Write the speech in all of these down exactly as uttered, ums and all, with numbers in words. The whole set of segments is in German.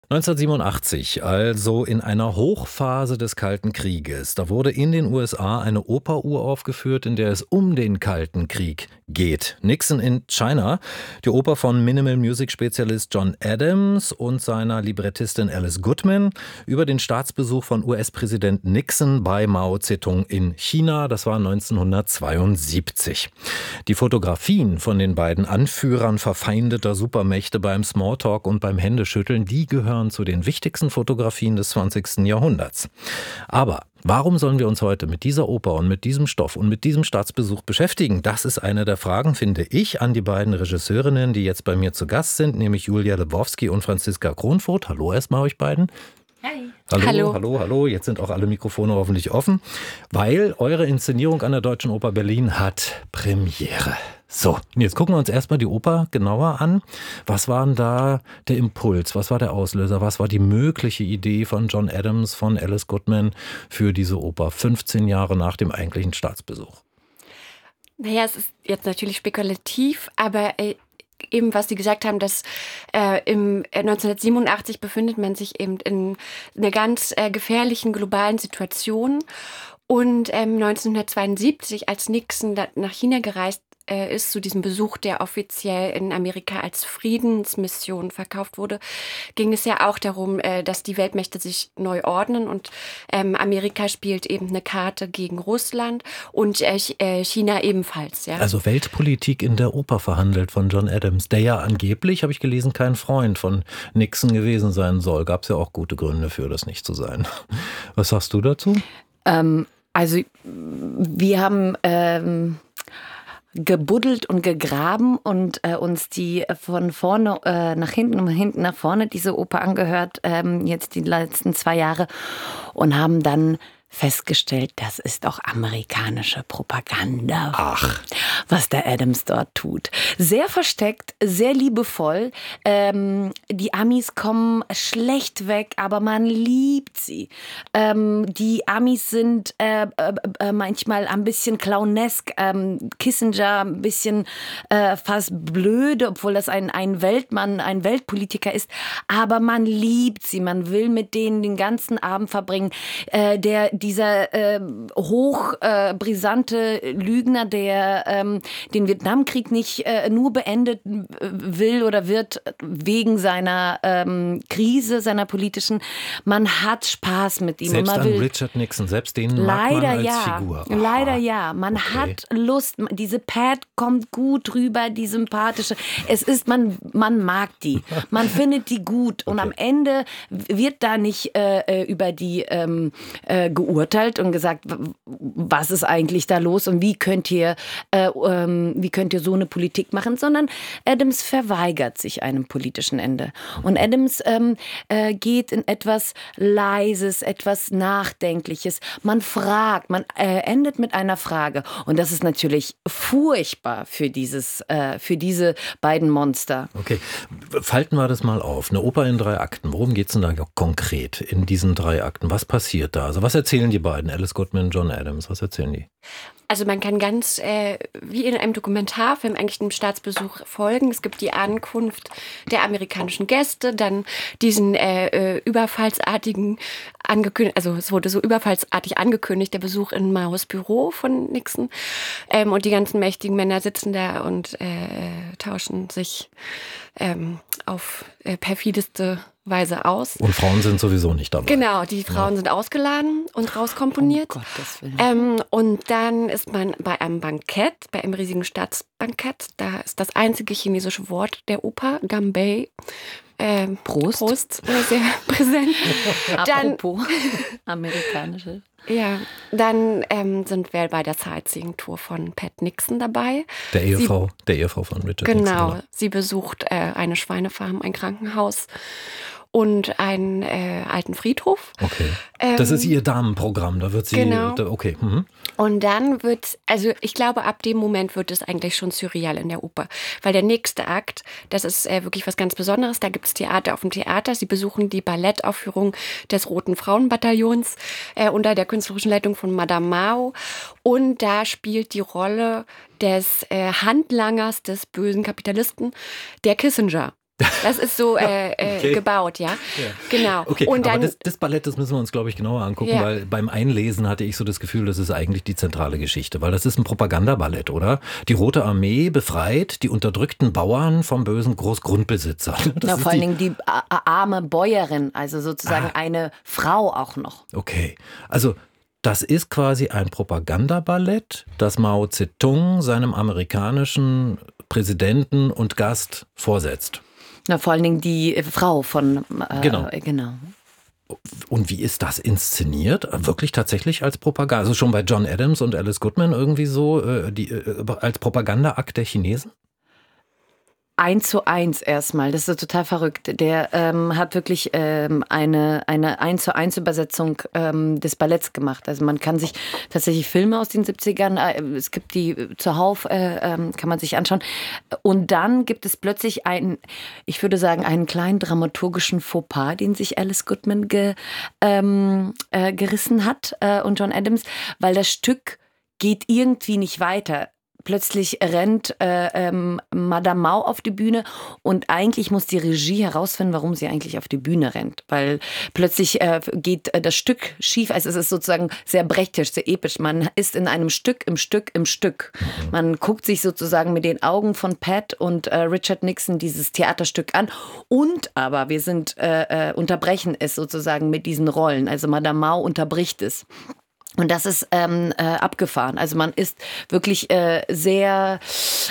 neunzehnhundertsiebenundachtzig, also in einer Hochphase des Kalten Krieges, da wurde in den U S A eine Oper uraufgeführt, in der es um den Kalten Krieg geht. Nixon in China, die Oper von Minimal-Music-Spezialist John Adams und seiner Librettistin Alice Goodman über den Staatsbesuch von U S-Präsident Nixon bei Mao Zedong in China. Das war neunzehnhundertzweiundsiebzig. Die Fotografien von den beiden Anführern verfeindeter Supermächte beim Smalltalk und beim Händeschütteln, die gehören zu den wichtigsten Fotografien des zwanzigsten Jahrhunderts. Aber warum sollen wir uns heute mit dieser Oper und mit diesem Stoff und mit diesem Staatsbesuch beschäftigen? Das ist eine der Fragen, finde ich, an die beiden Regisseurinnen, die jetzt bei mir zu Gast sind, nämlich Julia Lebowski und Franziska Kronfurth. Hallo erstmal euch beiden. Hi. Hallo, hallo, hallo, hallo. Jetzt sind auch alle Mikrofone hoffentlich offen, weil eure Inszenierung an der Deutschen Oper Berlin hat Premiere. So, und jetzt gucken wir uns erstmal die Oper genauer an. Was war denn da der Impuls? Was war der Auslöser? Was war die mögliche Idee von John Adams, von Alice Goodman für diese Oper fünfzehn Jahre nach dem eigentlichen Staatsbesuch? Naja, es ist jetzt natürlich spekulativ, aber äh, eben, was Sie gesagt haben, dass äh, im äh, neunzehnhundertsiebenundachtzig befindet man sich eben in einer ganz äh, gefährlichen globalen Situation. Und ähm, neunzehnhundertzweiundsiebzig, als Nixon da nach China gereist äh, ist, zu diesem Besuch, der offiziell in Amerika als Friedensmission verkauft wurde, ging es ja auch darum, äh, dass die Weltmächte sich neu ordnen. Und ähm, Amerika spielt eben eine Karte gegen Russland und äh, China ebenfalls. Ja. Also Weltpolitik in der Oper verhandelt von John Adams, der ja angeblich, habe ich gelesen, kein Freund von Nixon gewesen sein soll. Gab es ja auch gute Gründe für, das nicht zu sein. Was sagst du dazu? Ähm, also wir haben ähm, gebuddelt und gegraben und äh, uns die von vorne äh, nach hinten und hinten nach vorne diese Oper angehört, ähm, jetzt die letzten zwei Jahre, und haben dann festgestellt, das ist auch amerikanische Propaganda. Ach. Was der Adams dort tut. Sehr versteckt, sehr liebevoll. Ähm, die Amis kommen schlecht weg, aber man liebt sie. Ähm, die Amis sind äh, äh, manchmal ein bisschen clownesk. Ähm, Kissinger ein bisschen äh, fast blöde, obwohl das ein, ein Weltmann, ein Weltpolitiker ist. Aber man liebt sie. Man will mit denen den ganzen Abend verbringen. Äh, der Dieser äh, hochbrisante äh, Lügner, der ähm, den Vietnamkrieg nicht äh, nur beendet will oder wird wegen seiner ähm, Krise, seiner politischen. Man hat Spaß mit ihm. Selbst man an will, Richard Nixon, selbst den leider mag man als ja, Figur. Aha. Leider ja. Man Okay. hat Lust. Diese Pat kommt gut rüber, die sympathische. Es ist, man, man mag die. Man findet die gut. Und Okay. am Ende wird da nicht äh, über die ähm, äh, geurteilt und gesagt, was ist eigentlich da los und wie könnt ihr, äh, ähm, wie könnt ihr so eine Politik machen, sondern Adams verweigert sich einem politischen Ende. Und Adams ähm, äh, geht in etwas Leises, etwas Nachdenkliches. Man fragt, man äh, endet mit einer Frage. Und das ist natürlich furchtbar für dieses, äh, für diese beiden Monster. Okay, falten wir das mal auf. Eine Oper in drei Akten. Worum geht es denn da konkret in diesen drei Akten? Was passiert da? Also was erzählen die beiden? Alice Goodman, John Adams. Was erzählen die? Also man kann ganz äh, wie in einem Dokumentarfilm eigentlich dem Staatsbesuch folgen. Es gibt die Ankunft der amerikanischen Gäste, dann diesen äh, überfallsartigen angekündigt, also es wurde so überfallsartig angekündigt, der Besuch in Maos Büro von Nixon. Ähm, und die ganzen mächtigen Männer sitzen da und äh, tauschen sich ähm, auf äh, perfideste Weise aus. Und Frauen sind sowieso nicht dabei. Genau, die Frauen ja. sind ausgeladen und rauskomponiert. Oh Gottes Willen. Ähm, und dann ist man bei einem Bankett, bei einem riesigen Staatsbankett. Da ist das einzige chinesische Wort der Oper, Ganbei. Ähm, Prost. Prost, äh, sehr präsent. Dann, Apropos amerikanische. Ja, dann ähm, sind wir bei der Sightseeing-Tour von Pat Nixon dabei. Der Ehefrau, sie, der Ehefrau von Richard genau, Nixon. Genau, sie besucht äh, eine Schweinefarm, ein Krankenhaus und einen äh, alten Friedhof. Okay, ähm, das ist ihr Damenprogramm, da wird sie, genau. da, okay. Mhm. Und dann wird, also ich glaube, ab dem Moment wird es eigentlich schon surreal in der Oper. Weil der nächste Akt, das ist äh, wirklich was ganz Besonderes. Da gibt es Theater auf dem Theater. Sie besuchen die Ballettaufführung des Roten Frauenbataillons äh, unter der künstlerischen Leitung von Madame Mao. Und da spielt die Rolle des äh, Handlangers des bösen Kapitalisten, der Kissinger. Das ist so äh, äh, okay. gebaut, ja. ja. Genau. Okay, und dann, aber das, das Ballett, das müssen wir uns, glaube ich, genauer angucken, ja. weil beim Einlesen hatte ich so das Gefühl, das ist eigentlich die zentrale Geschichte, weil das ist ein Propagandaballett, oder? Die Rote Armee befreit die unterdrückten Bauern vom bösen Großgrundbesitzer. Ja, vor allen Dingen die arme Bäuerin, also sozusagen ah. eine Frau auch noch. Okay, also das ist quasi ein Propagandaballett, das Mao Zedong seinem amerikanischen Präsidenten und Gast vorsetzt. Na, vor allen Dingen die Frau von... Äh, genau. genau. Und wie ist das inszeniert? Wirklich tatsächlich als Propaganda? Also schon bei John Adams und Alice Goodman irgendwie so äh, die, äh, als Propagandaakt der Chinesen? Eins zu eins erstmal, das ist total verrückt. Der ähm, hat wirklich ähm, eine, eine eins zu eins Übersetzung ähm, des Balletts gemacht. Also man kann sich tatsächlich Filme aus den siebzigern, äh, es gibt die zuhauf, äh, äh, kann man sich anschauen. Und dann gibt es plötzlich einen, ich würde sagen, einen kleinen dramaturgischen Fauxpas, den sich Alice Goodman ge, ähm, äh, gerissen hat äh, und John Adams, weil das Stück geht irgendwie nicht weiter. Plötzlich rennt äh, ähm, Madame Mao auf die Bühne und eigentlich muss die Regie herausfinden, warum sie eigentlich auf die Bühne rennt. Weil plötzlich äh, geht äh, das Stück schief. Also es ist sozusagen sehr brechtisch, sehr episch. Man ist in einem Stück, im Stück, im Stück. Man guckt sich sozusagen mit den Augen von Pat und äh, Richard Nixon dieses Theaterstück an. Und aber wir sind äh, äh, unterbrechen es sozusagen mit diesen Rollen. Also Madame Mao unterbricht es. Und das ist ähm, äh, abgefahren. Also man ist wirklich äh, sehr,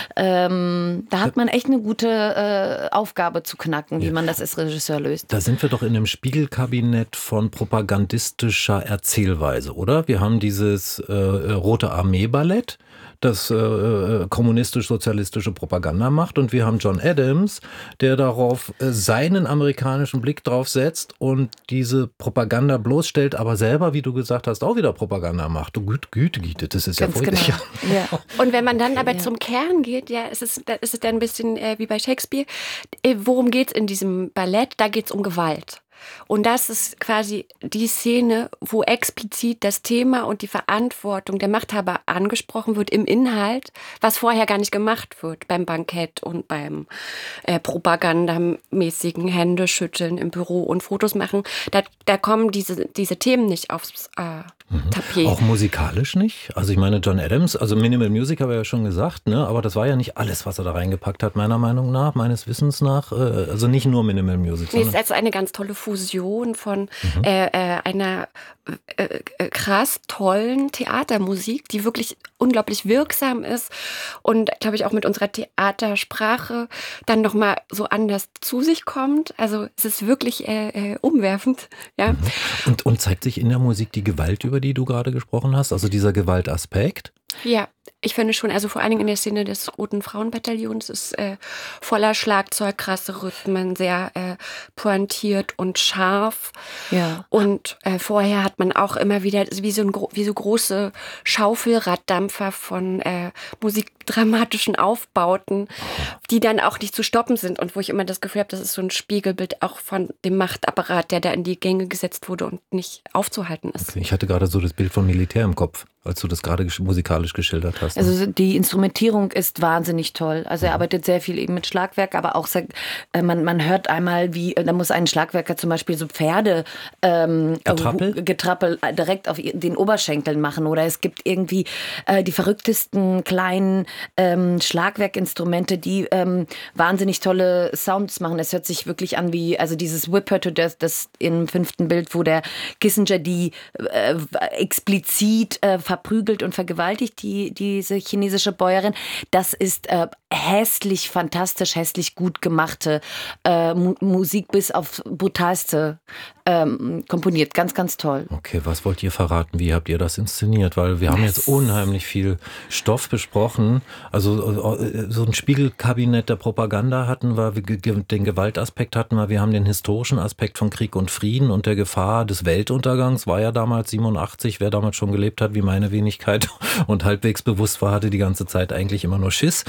ähm, da hat man echt eine gute äh, Aufgabe zu knacken, wie ja. man das als Regisseur löst. Da sind wir doch in einem Spiegelkabinett von propagandistischer Erzählweise, oder? Wir haben dieses äh, Rote Armee-Ballett, das äh, kommunistisch-sozialistische Propaganda macht. Und wir haben John Adams, der darauf äh, seinen amerikanischen Blick drauf setzt und diese Propaganda bloßstellt, aber selber, wie du gesagt hast, auch wieder Propaganda macht. Du Güte, Güte, Güte, das ist Ganz ja furchtbar. Genau. Ja. Und wenn man dann aber ja. zum Kern geht, ja, ist es, ist es dann ein bisschen äh, wie bei Shakespeare. Äh, worum geht es in diesem Ballett? Da geht es um Gewalt. Und das ist quasi die Szene, wo explizit das Thema und die Verantwortung der Machthaber angesprochen wird im Inhalt, was vorher gar nicht gemacht wird beim Bankett und beim äh, propagandamäßigen Händeschütteln im Büro und Fotos machen. Da, da kommen diese, diese Themen nicht aufs äh, Mhm. Tapet. Auch musikalisch nicht? Also ich meine, John Adams, also Minimal Music habe ich ja schon gesagt, ne? Aber das war ja nicht alles, was er da reingepackt hat, meiner Meinung nach, meines Wissens nach. Äh, also nicht nur Minimal Music. Nee, es ist also eine ganz tolle Fusion von mhm. äh, äh, einer äh, äh, krass tollen Theatermusik, die wirklich unglaublich wirksam ist und, glaube ich, auch mit unserer Theatersprache dann nochmal so anders zu sich kommt. Also es ist wirklich äh, äh, umwerfend. Ja. Mhm. Und, und zeigt sich in der Musik die Gewalt, über die du gerade gesprochen hast, also dieser Gewaltaspekt? Ja, ich finde schon, also vor allen Dingen in der Szene des Roten Frauenbataillons ist äh, voller Schlagzeug, krasse Rhythmen, sehr äh, pointiert und scharf. Ja. Und äh, vorher hat man auch immer wieder wie so, ein, wie so große Schaufelraddampfer von äh, musikdramatischen Aufbauten, die dann auch nicht zu stoppen sind und wo ich immer das Gefühl habe, das ist so ein Spiegelbild auch von dem Machtapparat, der da in die Gänge gesetzt wurde und nicht aufzuhalten ist. Okay, ich hatte gerade so das Bild von Militär im Kopf, als du das gerade musikalisch geschildert hast. Also die Instrumentierung ist wahnsinnig toll. Also er arbeitet sehr viel eben mit Schlagwerk, aber auch man, man hört einmal, wie da muss ein Schlagwerker zum Beispiel so Pferde ähm, Getrappel? Getrappel direkt auf den Oberschenkeln machen. Oder es gibt irgendwie äh, die verrücktesten kleinen ähm, Schlagwerkinstrumente, die ähm, wahnsinnig tolle Sounds machen. Es hört sich wirklich an wie, also dieses Whip Her to Death, das im fünften Bild, wo der Kissinger die äh, explizit äh, verprügelt und vergewaltigt, die, diese chinesische Bäuerin. Das ist äh, hässlich, fantastisch, hässlich gut gemachte äh, Mu- Musik bis auf brutalste ähm, komponiert. Ganz, ganz toll. Okay, was wollt ihr verraten? Wie habt ihr das inszeniert? Weil wir haben jetzt unheimlich viel Stoff besprochen. Also so ein Spiegelkabinett der Propaganda hatten wir, den Gewaltaspekt hatten wir, wir haben den historischen Aspekt von Krieg und Frieden und der Gefahr des Weltuntergangs. War ja damals siebenundachtzig, wer damals schon gelebt hat, wie meine Wenigkeit und halbwegs bewusst war, hatte die ganze Zeit eigentlich immer nur Schiss.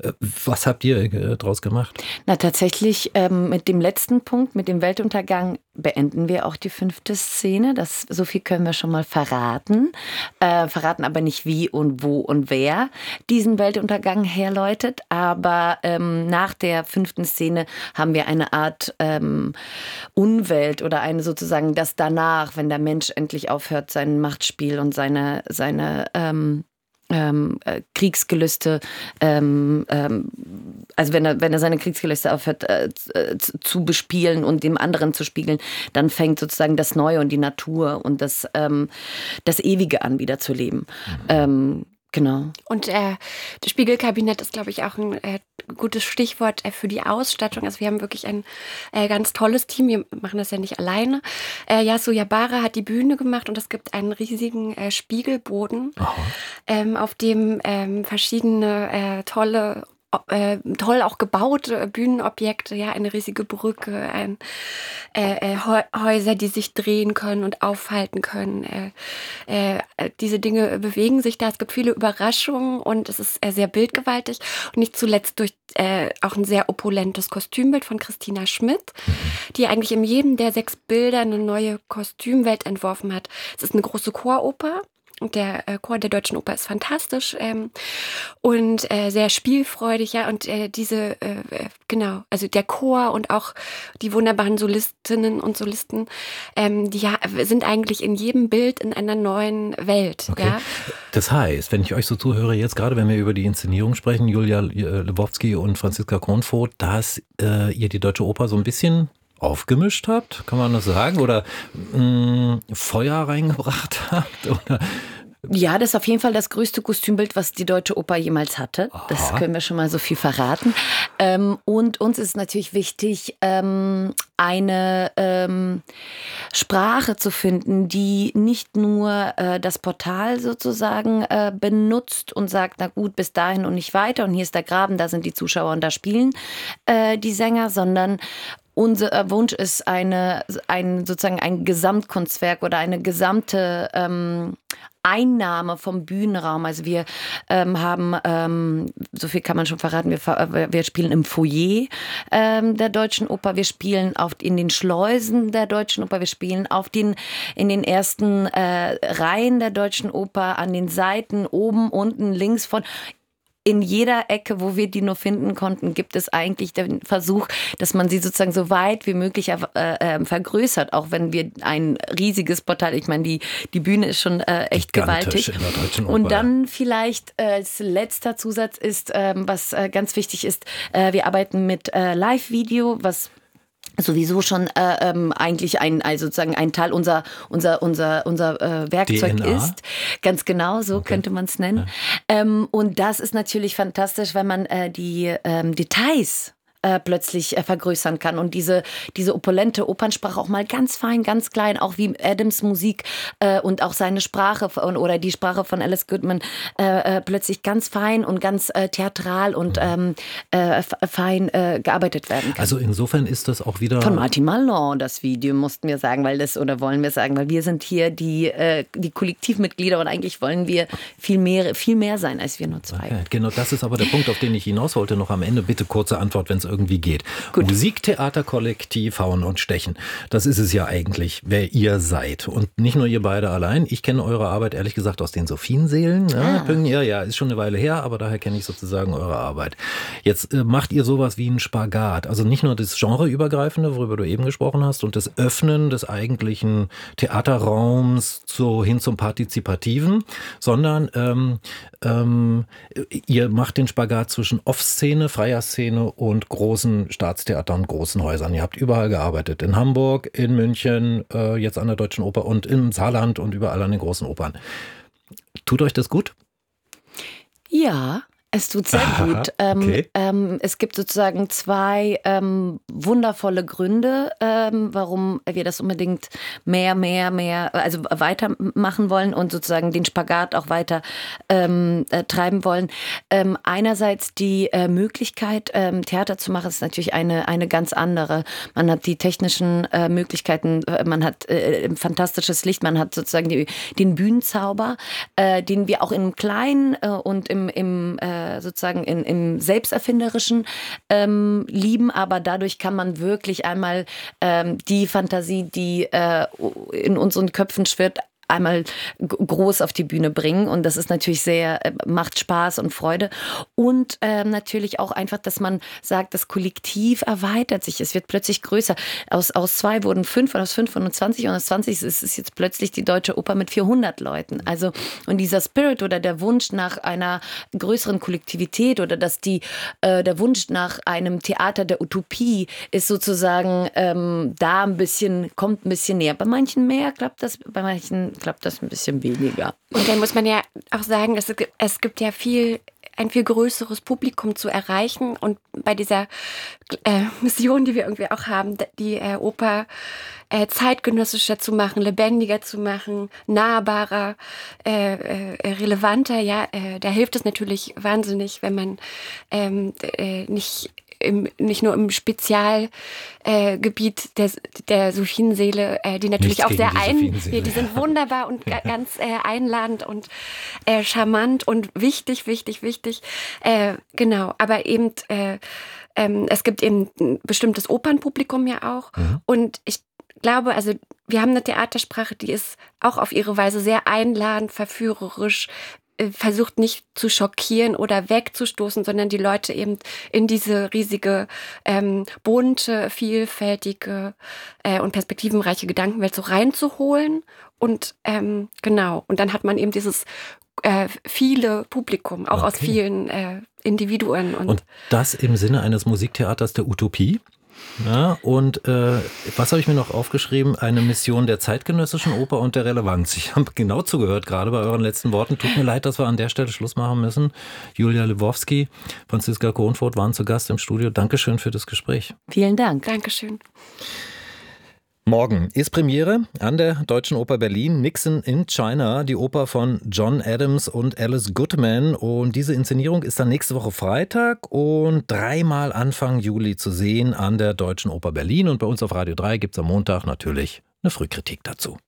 Was habt ihr draus gemacht? Na tatsächlich ähm, mit dem letzten Punkt, mit dem Weltuntergang, beenden wir auch die fünfte Szene. Das, so viel können wir schon mal verraten. Äh, verraten aber nicht wie und wo und wer diesen Weltuntergang herläutet. Aber ähm, nach der fünften Szene haben wir eine Art ähm, Unwelt oder eine sozusagen das danach, wenn der Mensch endlich aufhört, sein Machtspiel und seine, seine ähm, Ähm, äh, Kriegsgelüste, ähm, ähm, also wenn er, wenn er seine Kriegsgelüste aufhört äh, zu, zu bespielen und dem anderen zu spiegeln, dann fängt sozusagen das Neue und die Natur und das, ähm, das Ewige an, wieder zu leben. Mhm. Ähm, Genau. Und äh, das Spiegelkabinett ist, glaube ich, auch ein äh, gutes Stichwort äh, für die Ausstattung. Also wir haben wirklich ein äh, ganz tolles Team. Wir machen das ja nicht alleine. Äh, Yasu Yabara hat die Bühne gemacht und es gibt einen riesigen äh, Spiegelboden, ähm, auf dem ähm, verschiedene äh, tolle Äh, toll auch gebaute Bühnenobjekte, ja, eine riesige Brücke, ein, äh, äh, Häuser, die sich drehen können und aufhalten können. Äh, äh, diese Dinge bewegen sich da. Es gibt viele Überraschungen und es ist äh, sehr bildgewaltig und nicht zuletzt durch äh, auch ein sehr opulentes Kostümbild von Christina Schmidt, die eigentlich in jedem der sechs Bilder eine neue Kostümwelt entworfen hat. Es ist eine große Choroper. Und der äh, Chor der Deutschen Oper ist fantastisch ähm, und äh, sehr spielfreudig, ja. Und äh, diese, äh, genau, also der Chor und auch die wunderbaren Solistinnen und Solisten, ähm, die ja, sind eigentlich in jedem Bild in einer neuen Welt, okay. Ja. Das heißt, wenn ich euch so zuhöre, jetzt gerade, wenn wir über die Inszenierung sprechen, Julia Lewowski und Franziska Kronfurth, dass äh, ihr die Deutsche Oper so ein bisschen aufgemischt habt, kann man das sagen? Oder mh, Feuer reingebracht habt? Oder? Ja, das ist auf jeden Fall das größte Kostümbild, was die Deutsche Oper jemals hatte. Aha. Das können wir schon mal so viel verraten. Ähm, und uns ist natürlich wichtig, ähm, eine ähm, Sprache zu finden, die nicht nur äh, das Portal sozusagen äh, benutzt und sagt, na gut, bis dahin und nicht weiter und hier ist der Graben, da sind die Zuschauer und da spielen äh, die Sänger, sondern unser Wunsch ist eine, ein, sozusagen ein Gesamtkunstwerk oder eine gesamte ähm, Einnahme vom Bühnenraum. Also wir ähm, haben, ähm, so viel kann man schon verraten, wir, wir spielen im Foyer ähm, der Deutschen Oper, wir spielen auf, in den Schleusen der Deutschen Oper, wir spielen auf den, in den ersten äh, Reihen der Deutschen Oper, an den Seiten, oben, unten, links von... In jeder Ecke, wo wir die nur finden konnten, gibt es eigentlich den Versuch, dass man sie sozusagen so weit wie möglich äh, äh, vergrößert, auch wenn wir ein riesiges Portal, ich meine, die, die Bühne ist schon äh, echt gewaltig. In der Deutschen Oper. Und dann vielleicht äh, als letzter Zusatz ist, äh, was äh, ganz wichtig ist, äh, wir arbeiten mit äh, Live-Video, was sowieso schon äh, ähm, eigentlich ein, also sozusagen ein Teil unser, unser, unser, unser äh, Werkzeug D N A ist. Ganz genau, so okay. Könnte man es nennen. Ja. Ähm, und das ist natürlich fantastisch, wenn man äh, die ähm, Details äh, plötzlich äh, vergrößern kann und diese, diese opulente Opernsprache auch mal ganz fein, ganz klein, auch wie Adams Musik äh, und auch seine Sprache von, oder die Sprache von Alice Goodman äh, äh, plötzlich ganz fein und ganz äh, theatral und ähm, äh, fein äh, gearbeitet werden kann. Also insofern ist das auch wieder... Von Martin Malon, das Video, mussten wir sagen, weil das, oder wollen wir sagen, weil wir sind hier die, äh, die Kollektivmitglieder und eigentlich wollen wir viel mehr, viel mehr sein, als wir nur zwei. Okay, genau, das ist aber der Punkt, auf den ich hinaus wollte, noch am Ende. Bitte kurze Antwort, wenn es irgendwie geht. Gut. Musiktheaterkollektiv Hauen und Stechen. Das ist es ja eigentlich, wer ihr seid. Und nicht nur ihr beide allein. Ich kenne eure Arbeit ehrlich gesagt aus den Sophienseelen. Ja, ah. ja, ja, ist schon eine Weile her, aber daher kenne ich sozusagen eure Arbeit. Jetzt äh, macht ihr sowas wie einen Spagat. Also nicht nur das Genreübergreifende, worüber du eben gesprochen hast, und das Öffnen des eigentlichen Theaterraums so hin zum Partizipativen, sondern ähm, ähm, ihr macht den Spagat zwischen Off-Szene, freier Szene und großen Staatstheatern, großen Häusern. Ihr habt überall gearbeitet. In Hamburg, in München, äh, jetzt an der Deutschen Oper und im Saarland und überall an den großen Opern. Tut euch das gut? Ja. Es tut sehr Aha, gut. Ähm, okay. ähm, es gibt sozusagen zwei ähm, wundervolle Gründe, ähm, warum wir das unbedingt mehr, mehr, mehr, also weitermachen wollen und sozusagen den Spagat auch weiter ähm, äh, treiben wollen. Ähm, einerseits die äh, Möglichkeit, ähm, Theater zu machen, ist natürlich eine, eine ganz andere. Man hat die technischen äh, Möglichkeiten, man hat äh, fantastisches Licht, man hat sozusagen die, den Bühnenzauber, äh, den wir auch im Kleinen äh, und im, im äh, äh, sozusagen in, im Selbsterfinderischen ähm, lieben, aber dadurch kann man wirklich einmal ähm, die Fantasie, die äh, in unseren Köpfen schwirrt, einmal groß auf die Bühne bringen und das ist natürlich sehr, äh, macht Spaß und Freude und ähm, natürlich auch einfach, dass man sagt, das Kollektiv erweitert sich, es wird plötzlich größer. Aus, aus zwei wurden fünf und aus fünf wurden zwanzig und aus zwanzig ist es jetzt plötzlich die Deutsche Oper mit vierhundert Leuten. Also und dieser Spirit oder der Wunsch nach einer größeren Kollektivität oder dass die, äh, der Wunsch nach einem Theater der Utopie ist sozusagen ähm, da ein bisschen, kommt ein bisschen näher. Bei manchen mehr klappt das, bei manchen klappt das ein bisschen weniger. Und dann muss man ja auch sagen, es, es gibt ja viel, ein viel größeres Publikum zu erreichen. Und bei dieser äh, Mission, die wir irgendwie auch haben, die äh, Oper äh, zeitgenössischer zu machen, lebendiger zu machen, nahbarer, äh, äh, relevanter, ja, äh, da hilft es natürlich wahnsinnig, wenn man ähm, äh, nicht Im, nicht nur im Spezialgebiet äh, Gebiet der, der Sophienseele, äh, die natürlich Nichts auch sehr gegen die ein, Sophienseele. die, die sind wunderbar und ga, ganz äh, einladend und äh, charmant und wichtig, wichtig, wichtig. Äh, genau, aber eben äh, ähm, es gibt eben ein bestimmtes Opernpublikum ja auch mhm. und ich glaube, also wir haben eine Theatersprache, die ist auch auf ihre Weise sehr einladend, verführerisch, versucht nicht zu schockieren oder wegzustoßen, sondern die Leute eben in diese riesige, ähm, bunte, vielfältige äh, und perspektivenreiche Gedankenwelt so reinzuholen. Und ähm, genau, und dann hat man eben dieses äh, viele Publikum, auch okay. aus vielen äh, Individuen. Und, und das im Sinne eines Musiktheaters der Utopie? Ja, und äh, was habe ich mir noch aufgeschrieben? Eine Mission der zeitgenössischen Oper und der Relevanz. Ich habe genau zugehört, gerade bei euren letzten Worten. Tut mir leid, dass wir an der Stelle Schluss machen müssen. Julia Lwowski, Franziska Kohnfurth waren zu Gast im Studio. Dankeschön für das Gespräch. Vielen Dank. Dankeschön. Morgen ist Premiere an der Deutschen Oper Berlin, Nixon in China, die Oper von John Adams und Alice Goodman. Und diese Inszenierung ist dann nächste Woche Freitag und dreimal Anfang Juli zu sehen an der Deutschen Oper Berlin. Und bei uns auf Radio drei gibt es am Montag natürlich eine Frühkritik dazu.